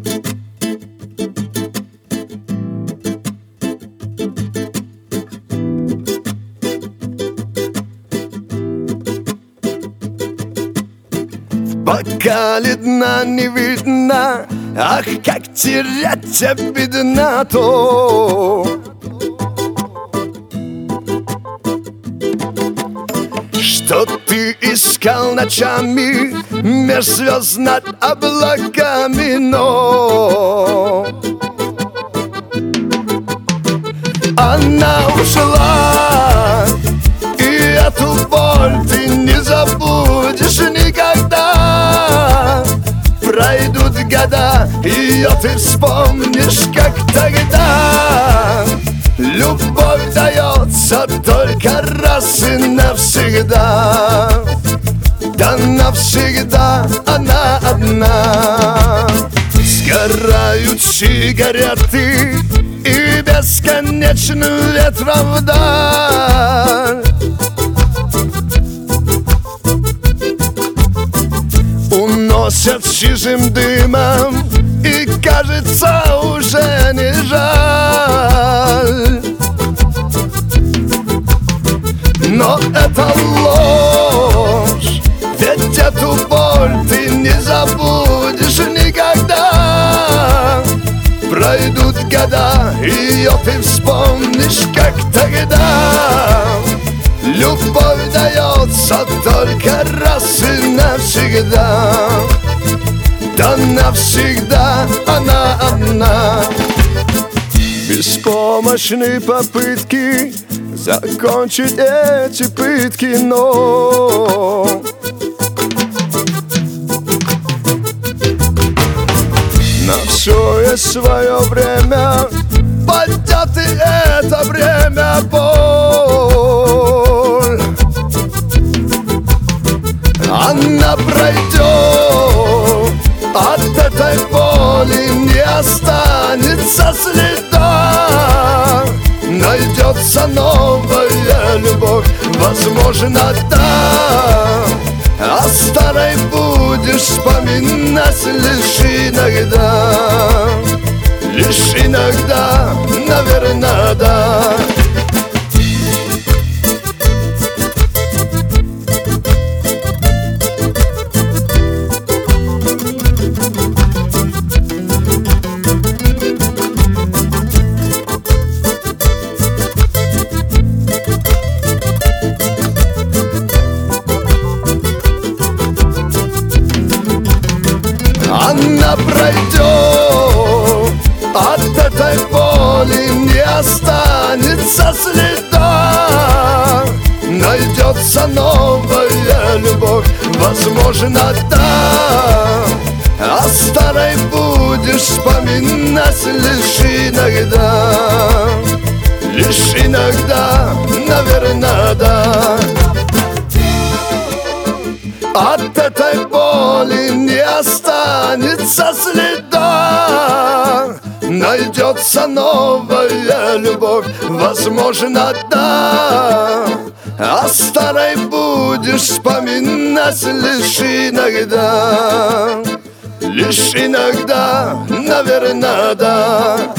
Бокале дна не видно, ах, как терять тебя бедна то. Что ты искал ночами меж звезд над облаками, но она ушла, и эту боль ты не забудешь никогда. Пройдут года, ее ты вспомнишь, как тогда. Любовь дается только раз и навсегда. Да навсегда она одна. Сгорают сигареты и бесконечным ветром вдаль. Уносят сизым дымом, и кажется уже не жаль. Но это ложь, ведь эту боль ты не забудешь никогда. Пройдут года, ее ты вспомнишь, как тогда. Любовь дается только раз и навсегда. Да навсегда она одна. Беспомощны попытки закончить эти пытки, но на все есть свое время, пойдет и это время боль. Она пройдет, от этой боли не останется следа. Найдется новая любовь, возможно, да. О старой будешь вспоминать лишь иногда. Лишь иногда, наверное, да. Она пройдет, от этой боли не останется следа. Найдется новая любовь, возможно, да. О старой будешь вспоминать лишь иногда. Лишь иногда, наверное, да. От этой боли не останется следа. Найдется новая любовь, возможно, да. О старой будешь вспоминать лишь иногда. Лишь иногда, наверное, да.